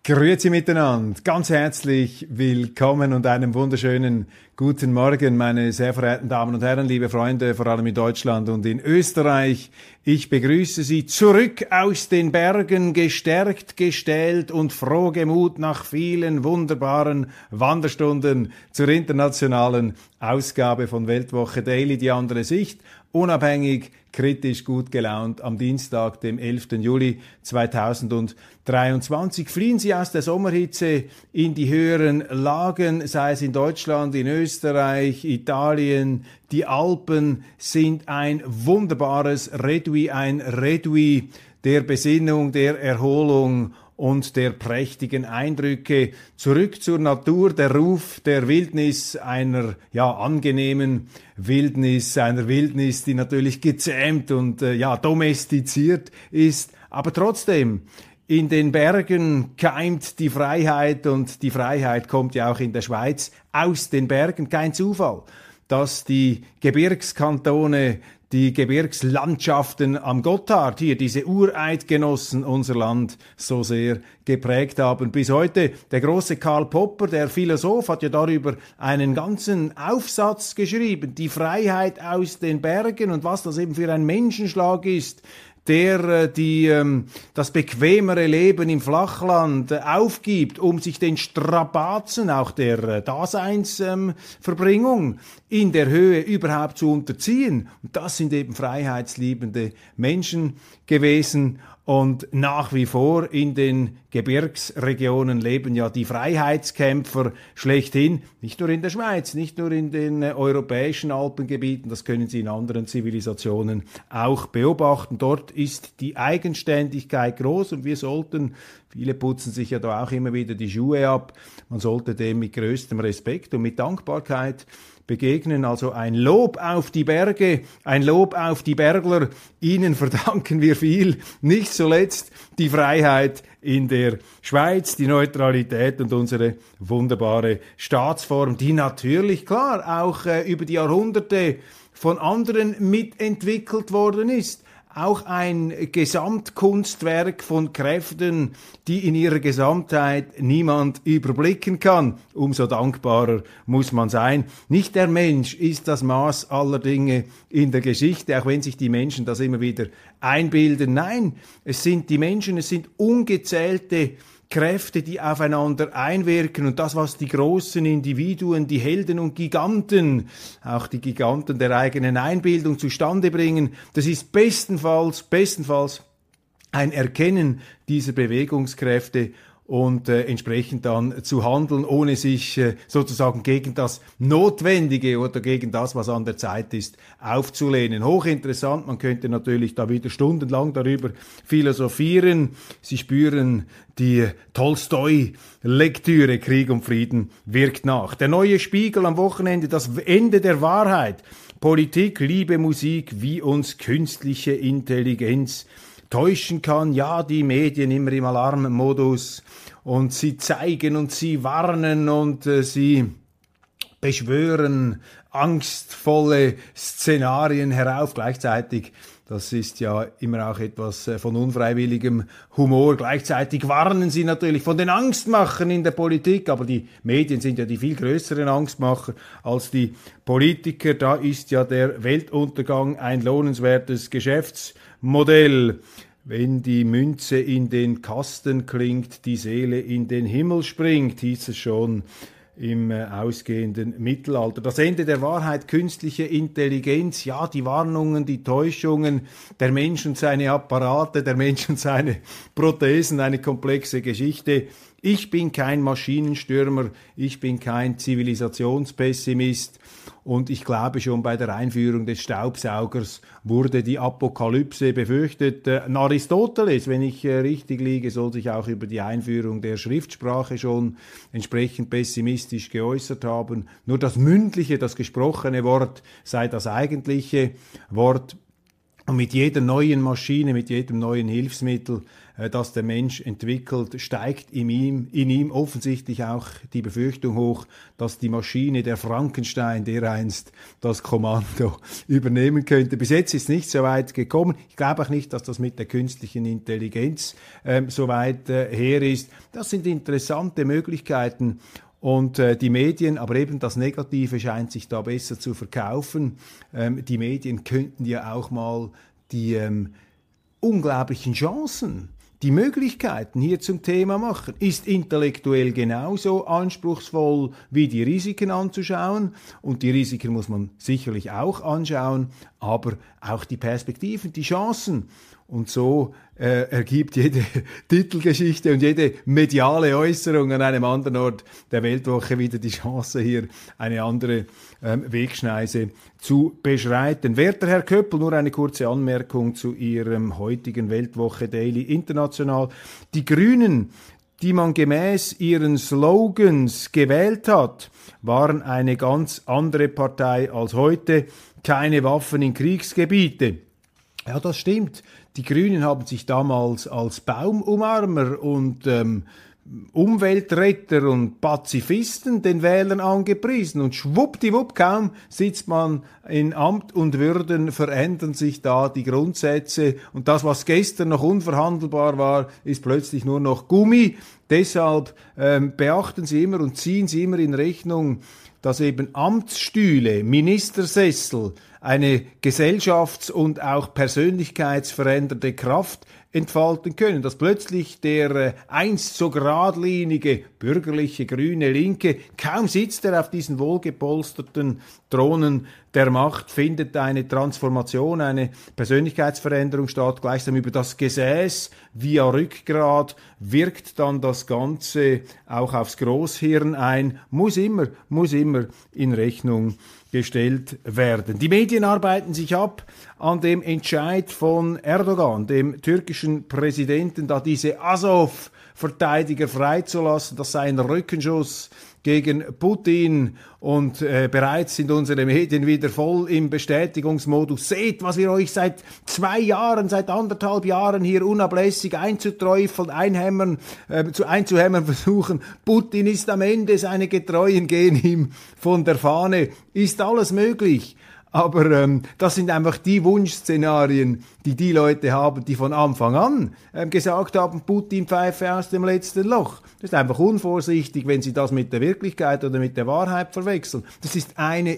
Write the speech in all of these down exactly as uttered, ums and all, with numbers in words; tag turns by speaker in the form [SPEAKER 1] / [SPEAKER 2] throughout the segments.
[SPEAKER 1] Grüezi miteinander, ganz herzlich willkommen und einen wunderschönen guten Morgen, meine sehr verehrten Damen und Herren, liebe Freunde, vor allem in Deutschland und in Österreich. Ich begrüße Sie zurück aus den Bergen, gestärkt, gestählt und frohgemut nach vielen wunderbaren Wanderstunden zur internationalen Ausgabe von Weltwoche Daily, die andere Sicht. Unabhängig, kritisch, gut gelaunt am Dienstag, dem elften Juli zweitausenddreiundzwanzig. Fliehen Sie aus der Sommerhitze in die höheren Lagen, sei es in Deutschland, in Österreich, Italien. Die Alpen sind ein wunderbares Redui, ein Redui der Besinnung, der Erholung und der prächtigen Eindrücke. Zurück zur Natur, der Ruf der Wildnis, einer ja angenehmen Wildnis, einer Wildnis, die natürlich gezähmt und äh, ja domestiziert ist, aber trotzdem in den Bergen keimt die Freiheit und die Freiheit kommt ja auch in der Schweiz aus den Bergen. Kein Zufall, dass die Gebirgskantone, die Gebirgslandschaften am Gotthard, hier diese Ureidgenossen unser Land so sehr geprägt haben. Bis heute der große Karl Popper, der Philosoph, hat ja darüber einen ganzen Aufsatz geschrieben, die Freiheit aus den Bergen und was das eben für ein Menschenschlag ist, der die ähm, das bequemere Leben im Flachland äh, aufgibt, um sich den Strapazen auch der äh, Daseinsverbringung ähm, in der Höhe überhaupt zu unterziehen. Und das sind eben freiheitsliebende Menschen gewesen. Und nach wie vor in den Gebirgsregionen leben ja die Freiheitskämpfer schlechthin, nicht nur in der Schweiz, nicht nur in den äh, europäischen Alpengebieten, das können Sie in anderen Zivilisationen auch beobachten. Dort ist die Eigenständigkeit groß und wir sollten, viele putzen sich ja da auch immer wieder die Schuhe ab, man sollte dem mit größtem Respekt und mit Dankbarkeit begegnen, also ein Lob auf die Berge, ein Lob auf die Bergler, ihnen verdanken wir viel, nicht zuletzt die Freiheit in der Schweiz, die Neutralität und unsere wunderbare Staatsform, die natürlich, klar, auch äh, über die Jahrhunderte von anderen mitentwickelt worden ist. Auch ein Gesamtkunstwerk von Kräften, die in ihrer Gesamtheit niemand überblicken kann. Umso dankbarer muss man sein. Nicht der Mensch ist das Maß aller Dinge in der Geschichte, auch wenn sich die Menschen das immer wieder einbilden. Nein, es sind die Menschen, es sind ungezählte Kräfte, die aufeinander einwirken und das, was die großen Individuen, die Helden und Giganten, auch die Giganten der eigenen Einbildung zustande bringen, das ist bestenfalls, bestenfalls ein Erkennen dieser Bewegungskräfte und äh, entsprechend dann zu handeln, ohne sich äh, sozusagen gegen das Notwendige oder gegen das, was an der Zeit ist, aufzulehnen. Hochinteressant, man könnte natürlich da wieder stundenlang darüber philosophieren. Sie spüren die Tolstoi-Lektüre, Krieg und Frieden wirkt nach. Der neue Spiegel am Wochenende, das Ende der Wahrheit. Politik, Liebe, Musik, wie uns künstliche Intelligenz täuschen kann. Ja, die Medien immer im Alarmmodus und sie zeigen und sie warnen und äh, sie beschwören angstvolle Szenarien herauf. Gleichzeitig, das ist ja immer auch etwas äh, von unfreiwilligem Humor, gleichzeitig warnen sie natürlich von den Angstmachern in der Politik, aber die Medien sind ja die viel größeren Angstmacher als die Politiker. Da ist ja der Weltuntergang ein lohnenswertes Geschäftsmodell. Wenn die Münze in den Kasten klingt, die Seele in den Himmel springt, hieß es schon im äh, ausgehenden Mittelalter. Das Ende der Wahrheit, künstliche Intelligenz, ja, die Warnungen, die Täuschungen, der Mensch und seine Apparate, der Mensch und seine Prothesen, eine komplexe Geschichte. Ich bin kein Maschinenstürmer, ich bin kein Zivilisationspessimist und ich glaube, schon bei der Einführung des Staubsaugers wurde die Apokalypse befürchtet. Äh, Aristoteles, wenn ich äh, richtig liege, soll sich auch über die Einführung der Schriftsprache schon entsprechend pessimistisch geäußert haben. Nur das mündliche, das gesprochene Wort sei das eigentliche Wort. Und mit jeder neuen Maschine, mit jedem neuen Hilfsmittel, äh, das der Mensch entwickelt, steigt in ihm, in ihm offensichtlich auch die Befürchtung hoch, dass die Maschine, der Frankenstein, dereinst das Kommando übernehmen könnte. Bis jetzt ist es nicht so weit gekommen. Ich glaube auch nicht, dass das mit der künstlichen Intelligenz äh, so weit äh, her ist. Das sind interessante Möglichkeiten. Und äh, die Medien, aber eben das Negative scheint sich da besser zu verkaufen. Ähm, die Medien könnten ja auch mal die ähm, unglaublichen Chancen, die Möglichkeiten hier zum Thema machen. Ist intellektuell genauso anspruchsvoll wie die Risiken anzuschauen. Und die Risiken muss man sicherlich auch anschauen, aber auch die Perspektiven, die Chancen. Und so äh, ergibt jede Titelgeschichte und jede mediale Äußerung an einem anderen Ort der Weltwoche wieder die Chance, hier eine andere ähm, Wegschneise zu beschreiten. Werter Herr Köppel, nur eine kurze Anmerkung zu Ihrem heutigen Weltwoche Daily International. Die Grünen, die man gemäß ihren Slogans gewählt hat, waren eine ganz andere Partei als heute. Keine Waffen in Kriegsgebiete. Ja, das stimmt. Die Grünen haben sich damals als Baumumarmer und ähm, Umweltretter und Pazifisten den Wählern angepriesen. Und schwuppdiwupp, kaum sitzt man in Amt und Würden, verändern sich da die Grundsätze. Und das, was gestern noch unverhandelbar war, ist plötzlich nur noch Gummi. Deshalb ähm, beachten Sie immer und ziehen Sie immer in Rechnung, dass eben Amtsstühle, Ministersessel eine gesellschafts- und auch persönlichkeitsverändernde Kraft entfalten können, dass plötzlich der äh, einst so geradlinige, bürgerliche, grüne Linke, kaum sitzt er auf diesen wohlgepolsterten Thronen der Macht, findet eine Transformation, eine Persönlichkeitsveränderung statt, gleichsam über das Gesäß via Rückgrat wirkt dann das Ganze auch aufs Großhirn ein, muss immer, muss immer in Rechnung gestellt werden. Die Medien arbeiten sich ab an dem Entscheid von Erdogan, dem türkischen Präsidenten, da diese Azov-Verteidiger freizulassen. Das sei ein Rückenschuss gegen Putin und äh, bereits sind unsere Medien wieder voll im Bestätigungsmodus. Seht, was wir euch seit zwei Jahren, seit anderthalb Jahren hier unablässig einzuträufeln, einhämmern, äh, zu, einzuhämmern versuchen. Putin ist am Ende, seine Getreuen gehen ihm von der Fahne. Ist alles möglich. Aber ähm, das sind einfach die Wunschszenarien, die die Leute haben, die von Anfang an ähm, gesagt haben, Putin pfeife aus dem letzten Loch. Das ist einfach unvorsichtig, wenn Sie das mit der Wirklichkeit oder mit der Wahrheit verwechseln. Das ist eine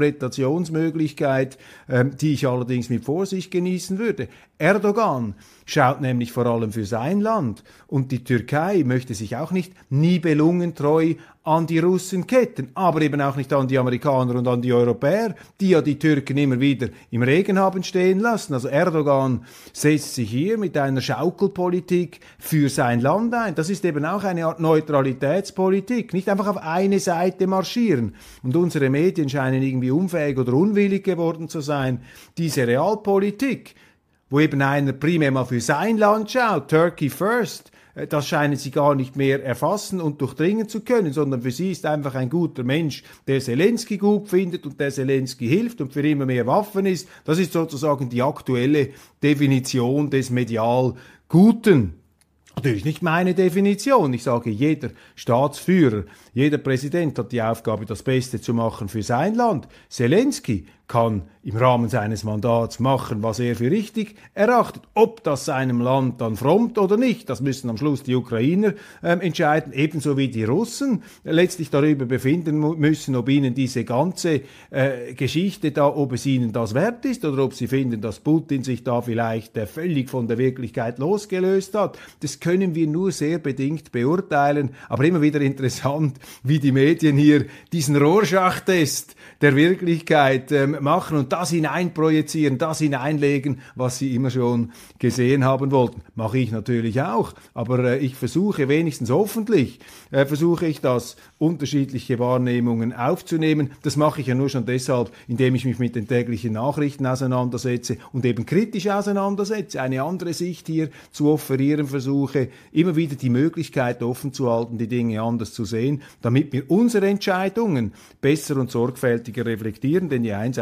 [SPEAKER 1] Interpretationsmöglichkeit, ähm, die ich allerdings mit Vorsicht genießen würde. Erdogan schaut nämlich vor allem für sein Land und die Türkei möchte sich auch nicht nibelungentreu an die Russen ketten, aber eben auch nicht an die Amerikaner und an die Europäer, die ja die Türken immer wieder im Regen haben stehen lassen. Also Erdogan setzt sich hier mit einer Schaukelpolitik für sein Land ein. Das ist eben auch eine Art Neutralitätspolitik, nicht einfach auf eine Seite marschieren. Und unsere Medien scheinen irgendwie unfähig oder unwillig geworden zu sein, diese Realpolitik, wo eben einer primär mal für sein Land schaut, Turkey first, das scheinen sie gar nicht mehr erfassen und durchdringen zu können, sondern für sie ist einfach ein guter Mensch, der Zelensky gut findet und der Zelensky hilft und für immer mehr Waffen ist. Das ist sozusagen die aktuelle Definition des medial Guten. Natürlich nicht meine Definition. Ich sage, jeder Staatsführer, jeder Präsident hat die Aufgabe, das Beste zu machen für sein Land. Zelensky kann im Rahmen seines Mandats machen, was er für richtig erachtet. Ob das seinem Land dann frommt oder nicht, das müssen am Schluss die Ukrainer ähm, entscheiden, ebenso wie die Russen letztlich darüber befinden müssen, ob ihnen diese ganze äh, Geschichte da, ob es ihnen das wert ist oder ob sie finden, dass Putin sich da vielleicht äh, völlig von der Wirklichkeit losgelöst hat. Das können wir nur sehr bedingt beurteilen, aber immer wieder interessant, wie die Medien hier diesen Rorschach-Test der Wirklichkeit ähm, machen und das hineinprojizieren, das hineinlegen, was sie immer schon gesehen haben wollten. Mache ich natürlich auch, aber äh, ich versuche wenigstens hoffentlich, äh, versuche ich das, unterschiedliche Wahrnehmungen aufzunehmen. Das mache ich ja nur schon deshalb, indem ich mich mit den täglichen Nachrichten auseinandersetze und eben kritisch auseinandersetze, eine andere Sicht hier zu offerieren versuche, immer wieder die Möglichkeit offen zu halten, die Dinge anders zu sehen, damit wir unsere Entscheidungen besser und sorgfältiger reflektieren, denn je einseitig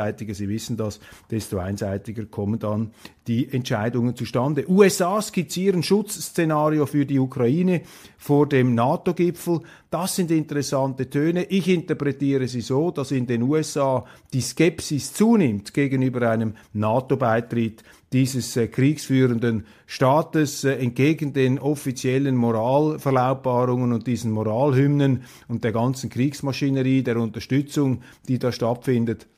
[SPEAKER 1] einseitiger, Sie wissen das, desto einseitiger kommen dann die Entscheidungen zustande. U S A skizzieren Schutzszenario für die Ukraine vor dem NATO-Gipfel. Das sind interessante Töne. Ich interpretiere sie so, dass in den U S A die Skepsis zunimmt gegenüber einem NATO-Beitritt dieses äh, kriegsführenden Staates äh, entgegen den offiziellen Moralverlautbarungen und diesen Moralhymnen und der ganzen Kriegsmaschinerie, der Unterstützung, die da stattfindet,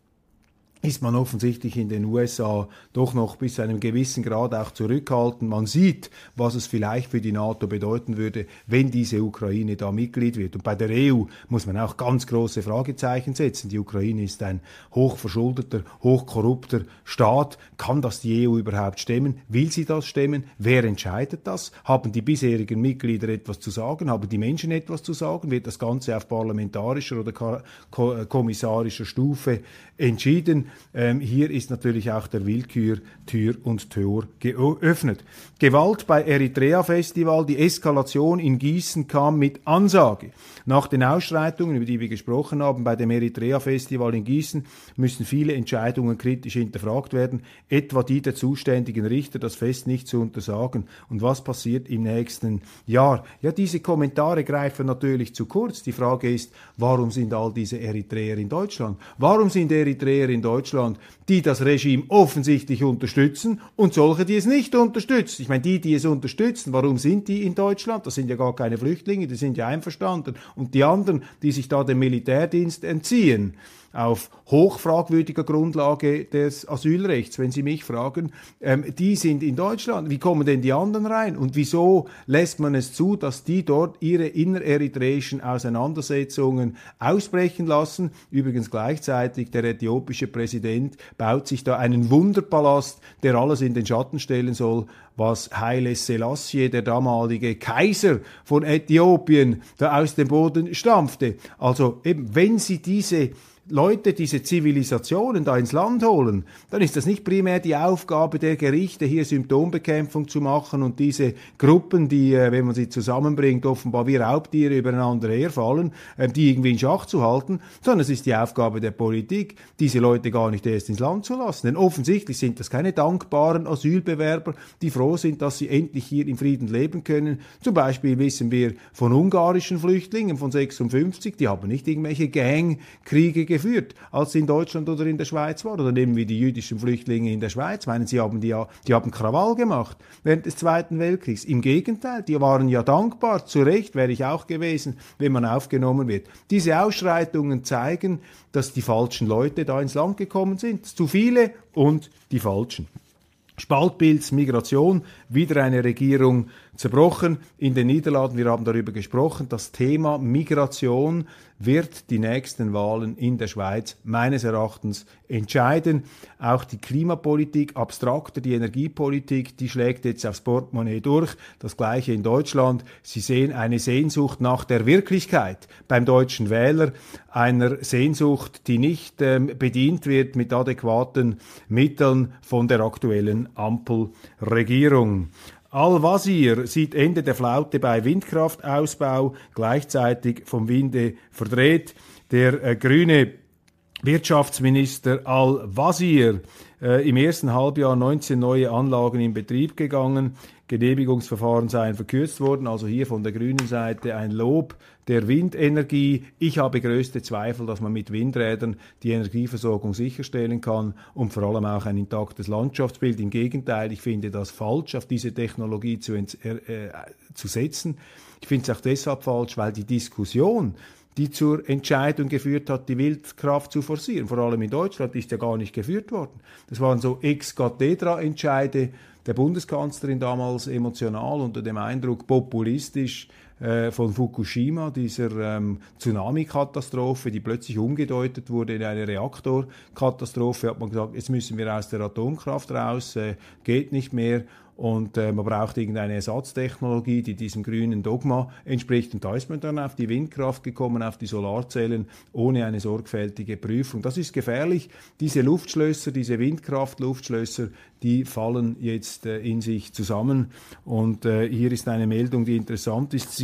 [SPEAKER 1] ist man offensichtlich in den U S A doch noch bis zu einem gewissen Grad auch zurückhaltend. Man sieht, was es vielleicht für die NATO bedeuten würde, wenn diese Ukraine da Mitglied wird. Und bei der E U muss man auch ganz große Fragezeichen setzen. Die Ukraine ist ein hochverschuldeter, hochkorrupter Staat. Kann das die E U überhaupt stemmen? Will sie das stemmen? Wer entscheidet das? Haben die bisherigen Mitglieder etwas zu sagen? Haben die Menschen etwas zu sagen? Wird das Ganze auf parlamentarischer oder ko- ko- kommissarischer Stufe entschieden? Ähm, hier ist natürlich auch der Willkür Tür und Tor geöffnet. Gewalt bei Eritrea-Festival, die Eskalation in Gießen kam mit Ansage. Nach den Ausschreitungen, über die wir gesprochen haben, bei dem Eritrea-Festival in Gießen müssen viele Entscheidungen kritisch hinterfragt werden, etwa die der zuständigen Richter, das Fest nicht zu untersagen. Und was passiert im nächsten Jahr? Ja, diese Kommentare greifen natürlich zu kurz. Die Frage ist, warum sind all diese Eritreer in Deutschland? Warum sind Eritreer in Deutschland, die das Regime offensichtlich unterstützen und solche, die es nicht unterstützen? Ich meine, die, die es unterstützen, warum sind die in Deutschland? Das sind ja gar keine Flüchtlinge, die sind ja einverstanden. Und die anderen, die sich da dem Militärdienst entziehen, auf hochfragwürdiger Grundlage des Asylrechts, wenn Sie mich fragen, ähm, die sind in Deutschland. Wie kommen denn die anderen rein? Und wieso lässt man es zu, dass die dort ihre innereritreischen Auseinandersetzungen ausbrechen lassen? Übrigens gleichzeitig der äthiopische Präsident baut sich da einen Wunderpalast, der alles in den Schatten stellen soll, was Haile Selassie, der damalige Kaiser von Äthiopien, da aus dem Boden stampfte. Also eben, wenn Sie diese Leute, diese Zivilisationen da ins Land holen, dann ist das nicht primär die Aufgabe der Gerichte, hier Symptombekämpfung zu machen und diese Gruppen, die, wenn man sie zusammenbringt, offenbar wie Raubtiere übereinander herfallen, die irgendwie in Schach zu halten, sondern es ist die Aufgabe der Politik, diese Leute gar nicht erst ins Land zu lassen. Denn offensichtlich sind das keine dankbaren Asylbewerber, die froh sind, dass sie endlich hier in Frieden leben können. Zum Beispiel wissen wir von ungarischen Flüchtlingen von sechsundfünfzig, die haben nicht irgendwelche Gangkriege geführt. geführt, als sie in Deutschland oder in der Schweiz waren. Oder nehmen wir die jüdischen Flüchtlinge in der Schweiz. Meinen Sie, haben die, ja, die haben Krawall gemacht während des Zweiten Weltkriegs. Im Gegenteil, die waren ja dankbar, zu Recht wäre ich auch gewesen, wenn man aufgenommen wird. Diese Ausschreitungen zeigen, dass die falschen Leute da ins Land gekommen sind. Zu viele und die falschen. Spaltbild, Migration, wieder eine Regierung zerbrochen. In den Niederlanden, wir haben darüber gesprochen, das Thema Migration wird die nächsten Wahlen in der Schweiz meines Erachtens entscheiden. Auch die Klimapolitik, abstrakter die Energiepolitik, die schlägt jetzt aufs Portemonnaie durch. Das Gleiche in Deutschland. Sie sehen eine Sehnsucht nach der Wirklichkeit beim deutschen Wähler, einer Sehnsucht, die nicht ähm, bedient wird mit adäquaten Mitteln von der aktuellen Ampelregierung. Al-Wazir sieht Ende der Flaute bei Windkraftausbau, gleichzeitig vom Winde verdreht. Der äh, grüne Wirtschaftsminister Al-Wazir äh, im ersten Halbjahr neunzehn neue Anlagen in Betrieb gegangen. Genehmigungsverfahren seien verkürzt worden, also hier von der grünen Seite ein Lob der Windenergie. Ich habe größte Zweifel, dass man mit Windrädern die Energieversorgung sicherstellen kann und vor allem auch ein intaktes Landschaftsbild. Im Gegenteil, ich finde das falsch, auf diese Technologie zu, äh, zu setzen. Ich finde es auch deshalb falsch, weil die Diskussion, die zur Entscheidung geführt hat, die Windkraft zu forcieren, vor allem in Deutschland, ist ja gar nicht geführt worden. Das waren so Ex-Cathedra-Entscheide der Bundeskanzlerin, damals emotional unter dem Eindruck populistisch äh, von Fukushima, dieser ähm, Tsunami-Katastrophe, die plötzlich umgedeutet wurde in eine Reaktorkatastrophe, hat man gesagt, jetzt müssen wir aus der Atomkraft raus, äh, geht nicht mehr. Und äh, man braucht irgendeine Ersatztechnologie, die diesem grünen Dogma entspricht. Und da ist man dann auf die Windkraft gekommen, auf die Solarzellen, ohne eine sorgfältige Prüfung. Das ist gefährlich. Diese Luftschlösser, diese Windkraft-Luftschlösser, die fallen jetzt äh, in sich zusammen. Und äh, hier ist eine Meldung, die interessant ist.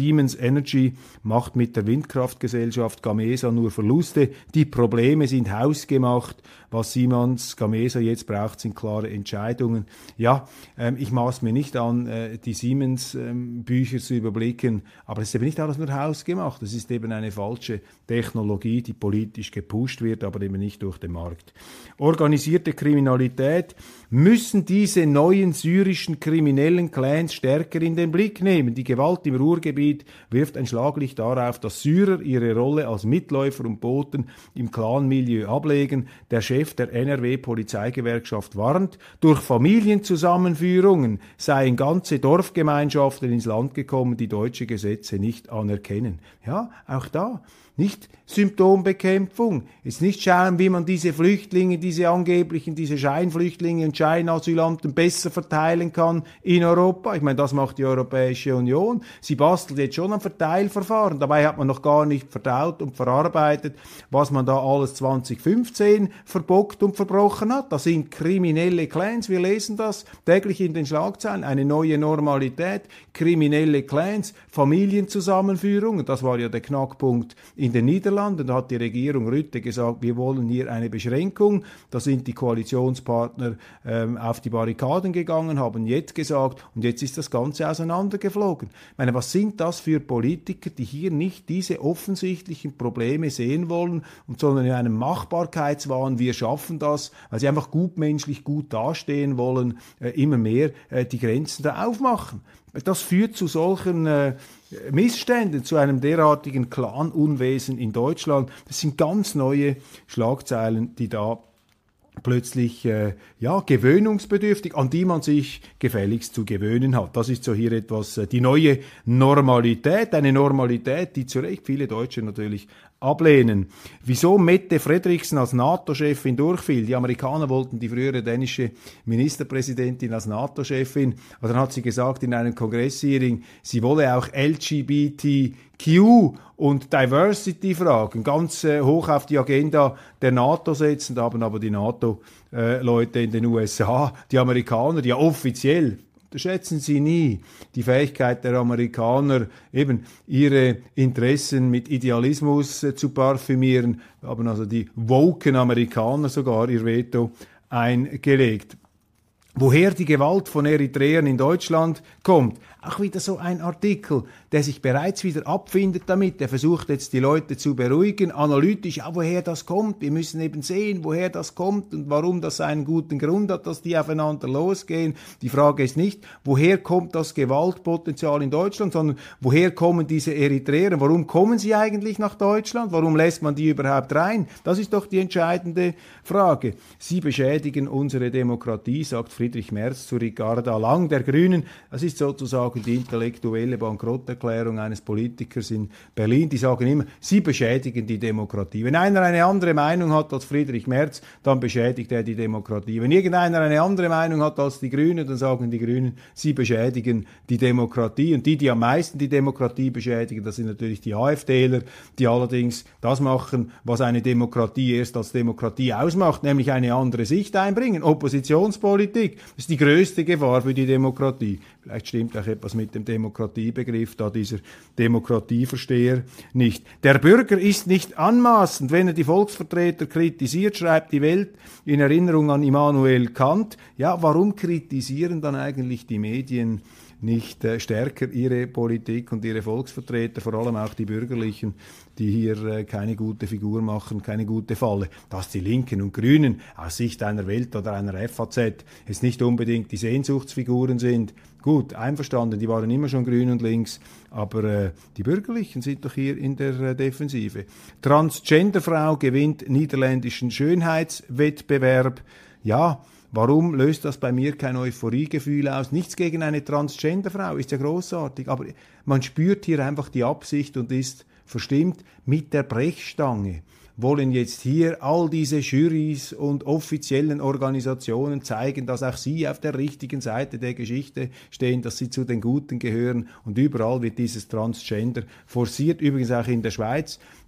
[SPEAKER 1] Siemens Energy macht mit der Windkraftgesellschaft Gamesa nur Verluste. Die Probleme sind hausgemacht. Was Siemens Gamesa jetzt braucht, sind klare Entscheidungen. Ja, ähm, ich maß mir nicht an, äh, die Siemens-Bücher ähm, zu überblicken, aber es ist eben nicht alles nur hausgemacht. Es ist eben eine falsche Technologie, die politisch gepusht wird, aber eben nicht durch den Markt. Organisierte Kriminalität müssen diese neuen syrischen kriminellen Clans stärker in den Blick nehmen. Die Gewalt im Ruhrgebiet wirft ein Schlaglicht darauf, dass Syrer ihre Rolle als Mitläufer und Boten im Clanmilieu ablegen. Der Chef der N R W-Polizeigewerkschaft warnt, durch Familienzusammenführungen seien ganze Dorfgemeinschaften ins Land gekommen, die deutsche Gesetze nicht anerkennen. Ja, auch da. Nicht Symptombekämpfung, jetzt nicht schauen, wie man diese Flüchtlinge, diese angeblichen, diese Scheinflüchtlinge und Scheinasylanten besser verteilen kann in Europa. Ich meine, das macht die Europäische Union. Sie bastelt jetzt schon am Verteilverfahren. Dabei hat man noch gar nicht verdaut und verarbeitet, was man da alles zwanzig fünfzehn verbockt und verbrochen hat. Das sind kriminelle Clans. Wir lesen das täglich in den Schlagzeilen. Eine neue Normalität, kriminelle Clans, Familienzusammenführungen. Das war ja der Knackpunkt in den Niederlanden. Da hat die Regierung Rutte gesagt, wir wollen hier eine Beschränkung. Da sind die Koalitionspartner ähm, auf die Barrikaden gegangen, haben jetzt gesagt, und jetzt ist das Ganze auseinandergeflogen. Ich meine, was sind das für Politiker, die hier nicht diese offensichtlichen Probleme sehen wollen, und sondern in einem Machbarkeitswahn, wir schaffen das, weil sie einfach gutmenschlich gut dastehen wollen, äh, immer mehr äh, die Grenzen da aufmachen. Das führt zu solchen äh, Missständen, zu einem derartigen Clanunwesen in Deutschland. Das sind ganz neue Schlagzeilen, die da plötzlich äh, ja gewöhnungsbedürftig, an die man sich gefälligst zu gewöhnen hat. Das ist so hier etwas äh, die neue Normalität, eine Normalität, die zu Recht viele Deutsche natürlich ablehnen. Wieso Mette Frederiksen als NATO-Chefin durchfiel? Die Amerikaner wollten die frühere dänische Ministerpräsidentin als NATO-Chefin, aber dann hat sie gesagt in einem Kongresshearing, sie wolle auch L G B T Q und Diversity-Fragen ganz äh, hoch auf die Agenda der NATO setzen. Da haben aber die NATO-Leute äh, in den U S A, die Amerikaner, die ja offiziell, unterschätzen Sie nie die Fähigkeit der Amerikaner, eben ihre Interessen mit Idealismus äh, zu parfümieren, haben also die woken Amerikaner sogar ihr Veto eingelegt. Woher die Gewalt von Eritreern in Deutschland kommt, auch wieder so ein Artikel, der sich bereits wieder abfindet damit, der versucht jetzt die Leute zu beruhigen, analytisch, ja, woher das kommt, wir müssen eben sehen, woher das kommt und warum das einen guten Grund hat, dass die aufeinander losgehen. Die Frage ist nicht, woher kommt das Gewaltpotenzial in Deutschland, sondern woher kommen diese Eritreer, warum kommen sie eigentlich nach Deutschland, warum lässt man die überhaupt rein? Das ist doch die entscheidende Frage. Sie beschädigen unsere Demokratie, sagt Friedrich Merz zu Ricarda Lang der Grünen. Das ist sozusagen die intellektuelle Bankrotterklärung eines Politikers in Berlin. Die sagen immer, sie beschädigen die Demokratie. Wenn einer eine andere Meinung hat als Friedrich Merz, dann beschädigt er die Demokratie. Wenn irgendeiner eine andere Meinung hat als die Grünen, dann sagen die Grünen, sie beschädigen die Demokratie. Und die, die am meisten die Demokratie beschädigen, das sind natürlich die AfDler, die allerdings das machen, was eine Demokratie erst als Demokratie ausmacht, nämlich eine andere Sicht einbringen. Oppositionspolitik, das ist die größte Gefahr für die Demokratie. Vielleicht stimmt auch etwas mit dem Demokratiebegriff, da dieser Demokratieversteher nicht. Der Bürger ist nicht anmaßend, wenn er die Volksvertreter kritisiert, schreibt die Welt in Erinnerung an Immanuel Kant. Ja, warum kritisieren dann eigentlich die Medien nicht äh, stärker ihre Politik und ihre Volksvertreter, vor allem auch die Bürgerlichen, die hier äh, keine gute Figur machen, keine gute Falle. Dass die Linken und Grünen aus Sicht einer Welt oder einer F A Z jetzt nicht unbedingt die Sehnsuchtsfiguren sind, gut, einverstanden, die waren immer schon grün und links, aber äh, die Bürgerlichen sind doch hier in der äh, Defensive. Transgenderfrau gewinnt niederländischen Schönheitswettbewerb. Ja, warum löst das bei mir kein Euphoriegefühl aus? Nichts gegen eine Transgenderfrau, ist ja großartig, aber man spürt hier einfach die Absicht und ist verstimmt mit der Brechstange. Wollen jetzt hier all diese Jurys und offiziellen Organisationen zeigen, dass auch sie auf der richtigen Seite der Geschichte stehen, dass sie zu den Guten gehören, und überall wird dieses Transgender forciert, übrigens auch in der Schweiz.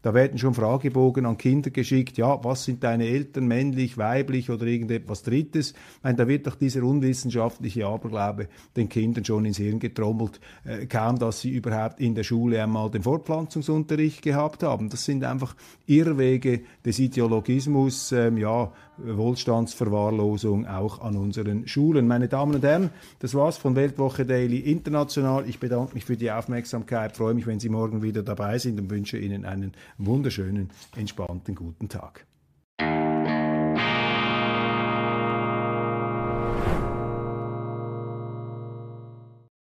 [SPEAKER 1] Da werden schon Fragebogen an Kinder geschickt, ja, was sind deine Eltern, männlich, weiblich oder irgendetwas Drittes. Ich meine, da wird doch dieser unwissenschaftliche Aberglaube den Kindern schon ins Hirn getrommelt, äh, kaum dass sie überhaupt in der Schule einmal den Fortpflanzungsunterricht gehabt haben. Das sind einfach Irrwege des Ideologismus, ähm, ja, Wohlstandsverwahrlosung auch an unseren Schulen. Meine Damen und Herren, das war's von Weltwoche Daily International. Ich bedanke mich für die Aufmerksamkeit, freue mich, wenn Sie morgen wieder dabei sind und wünsche Ihnen einen wunderschönen, entspannten, guten Tag.